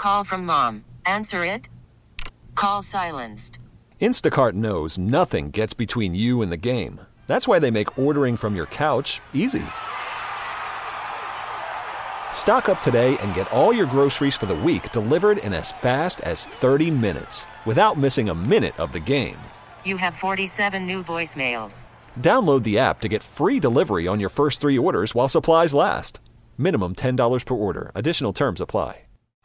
Call from mom. Answer it. Call silenced. Instacart knows nothing gets between you and the game. That's why they make ordering from your couch easy. Stock up today and get all your groceries for the week delivered in as fast as 30 minutes without missing a minute of the game. You have 47 new voicemails. Download the app to get free delivery on your first 3 orders while supplies last. Minimum $10 per order. Additional terms apply.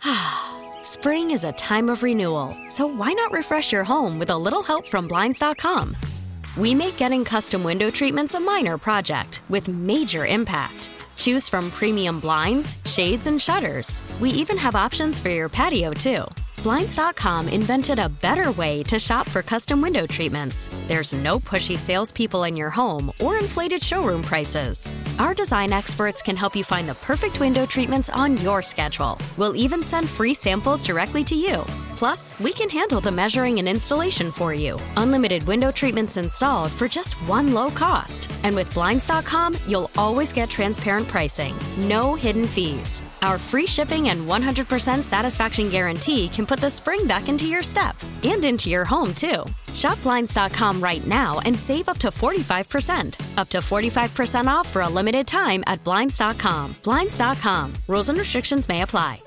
Spring is a time of renewal, so why not refresh your home with a little help from Blinds.com? We make getting custom window treatments a minor project with major impact. Choose from premium blinds, shades, and shutters. We even have options for your patio, too. Blinds.com invented a better way to shop for custom window treatments. There's no pushy salespeople in your home or inflated showroom prices. Our design experts can help you find the perfect window treatments on your schedule. We'll even send free samples directly to you. Plus, we can handle the measuring and installation for you. Unlimited window treatments installed for just one low cost. And with Blinds.com, you'll always get transparent pricing. No hidden fees. Our free shipping and 100% satisfaction guarantee can put the spring back into your step and into your home, too. Shop Blinds.com right now and save up to 45%. Up to 45% off for a limited time at Blinds.com. Blinds.com. Rules and restrictions may apply.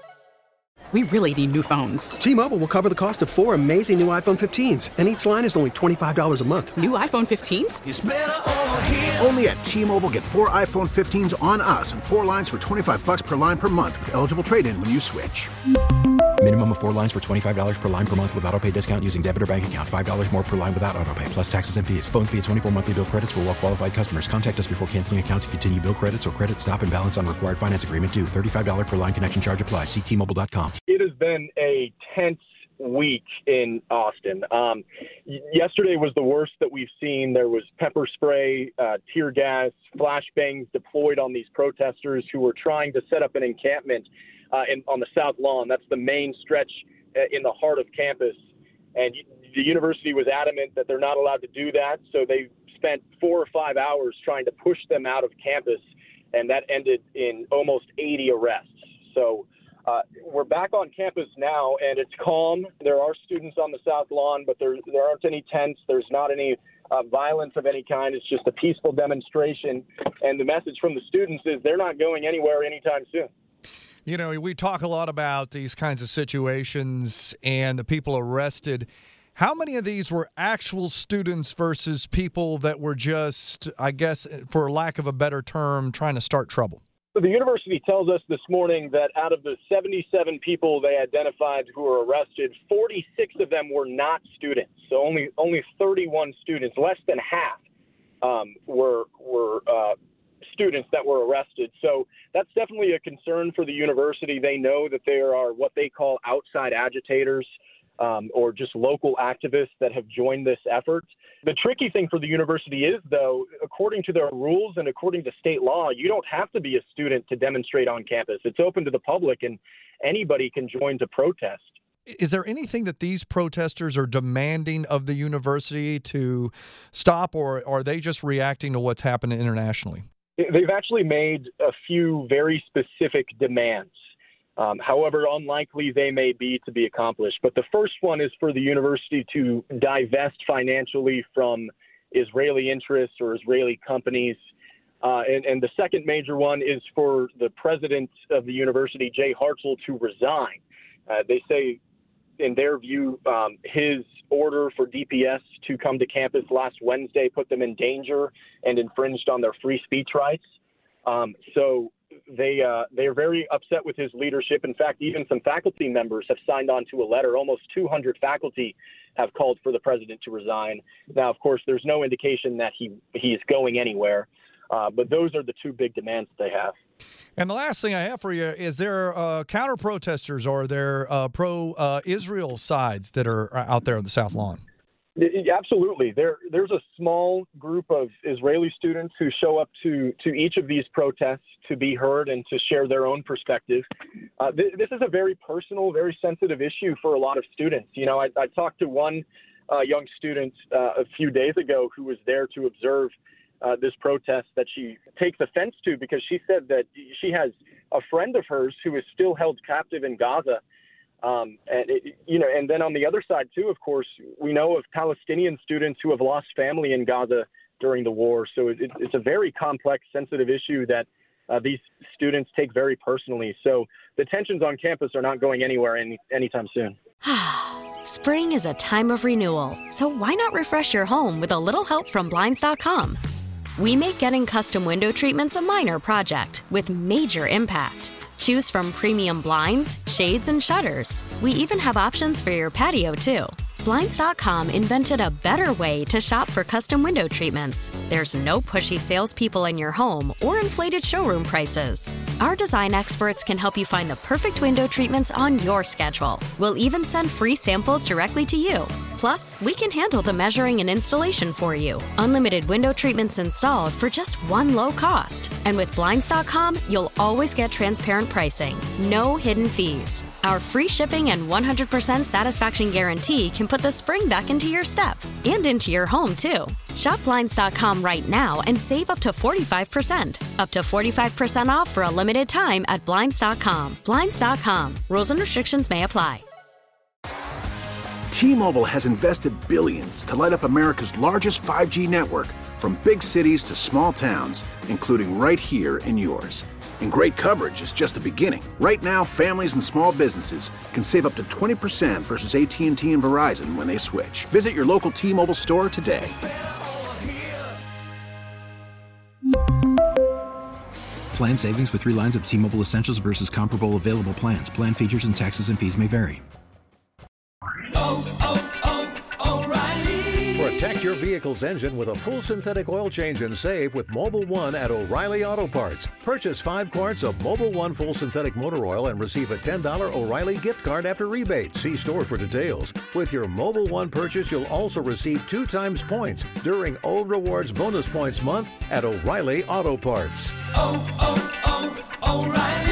We really need new phones. T-Mobile will cover the cost of 4 amazing new iPhone 15s, and each line is only $25 a month. New iPhone 15s? It's better over here. Only at T-Mobile, get 4 iPhone 15s on us and 4 lines for $25 per line per month with eligible trade-in when you switch. Minimum of 4 lines for $25 per line per month with autopay discount using debit or bank account. $5 more per line without autopay, plus taxes and fees. Phone fee at 24 monthly bill credits for well-qualified customers. Contact us before canceling account to continue bill credits or credit stop and balance on required finance agreement due. $35 per line connection charge applies. See T-Mobile.com. It has been a tense week in Austin. Yesterday was the worst that we've seen. There was pepper spray, tear gas, flashbangs deployed on these protesters who were trying to set up an encampment on the South Lawn. That's the main stretch in the heart of campus. And the university was adamant that they're not allowed to do that. So they spent 4 or 5 hours trying to push them out of campus. And that ended in almost 80 arrests. So we're back on campus now, and it's calm. There are students on the South Lawn, but there aren't any tents. There's not any violence of any kind. It's just a peaceful demonstration. And the message from the students is they're not going anywhere anytime soon. You know, we talk a lot about these kinds of situations and the people arrested. How many of these were actual students versus people that were just, I guess, for lack of a better term, trying to start trouble? So the university tells us this morning that out of the 77 people they identified who were arrested, 46 of them were not students. So only 31 students, less than half, were students that were arrested. So that's definitely a concern for the university. They know that there are what they call outside agitators or just local activists that have joined this effort. The tricky thing for the university is, though, according to their rules and according to state law, you don't have to be a student to demonstrate on campus. It's open to the public and anybody can join to protest. Is there anything that these protesters are demanding of the university to stop, or are they just reacting to what's happening internationally? They've actually made a few very specific demands. However unlikely they may be to be accomplished. But the first one is for the university to divest financially from Israeli interests or Israeli companies. And the second major one is for the president of the university, Jay Hartzell, to resign. They say, in their view, his order for DPS to come to campus last Wednesday put them in danger and infringed on their free speech rights. So they are very upset with his leadership. In fact, even some faculty members have signed on to a letter. Almost 200 faculty have called for the president to resign. Now, of course, there's no indication that he's going anywhere. But those are the two big demands that they have. And the last thing I have for you is there counter-protesters or there pro-Israel sides that are out there on the South Lawn? Absolutely. There's a small group of Israeli students who show up to each of these protests to be heard and to share their own perspective. This is a very personal, very sensitive issue for a lot of students. You know, I talked to one young student a few days ago who was there to observe this protest that she takes offense to because she said that she has a friend of hers who is still held captive in Gaza. And then on the other side too, of course, we know of Palestinian students who have lost family in Gaza during the war. So it's a very complex, sensitive issue that these students take very personally. So the tensions on campus are not going anywhere anytime soon. Spring is a time of renewal, so why not refresh your home with a little help from Blinds.com? We make getting custom window treatments a minor project with major impact. Choose from premium blinds, shades, and shutters. We even have options for your patio, too. Blinds.com invented a better way to shop for custom window treatments. There's no pushy salespeople in your home or inflated showroom prices. Our design experts can help you find the perfect window treatments on your schedule. We'll even send free samples directly to you. Plus, we can handle the measuring and installation for you. Unlimited window treatments installed for just one low cost. And with Blinds.com, you'll always get transparent pricing. No hidden fees. Our free shipping and 100% satisfaction guarantee can put the spring back into your step and into your home, too. Shop Blinds.com right now and save up to 45%. Up to 45% off for a limited time at Blinds.com. Blinds.com. Rules and restrictions may apply. T-Mobile has invested billions to light up America's largest 5G network, from big cities to small towns, including right here in yours. And great coverage is just the beginning. Right now, families and small businesses can save up to 20% versus AT&T and Verizon when they switch. Visit your local T-Mobile store today. Plan savings with 3 lines of T-Mobile Essentials versus comparable available plans. Plan features and taxes and fees may vary. Protect your vehicle's engine with a full synthetic oil change and save with Mobil 1 at O'Reilly Auto Parts. Purchase 5 quarts of Mobil 1 full synthetic motor oil and receive a $10 O'Reilly gift card after rebate. See store for details. With your Mobil 1 purchase, you'll also receive 2 times points during O Rewards Bonus Points Month at O'Reilly Auto Parts. O'Reilly.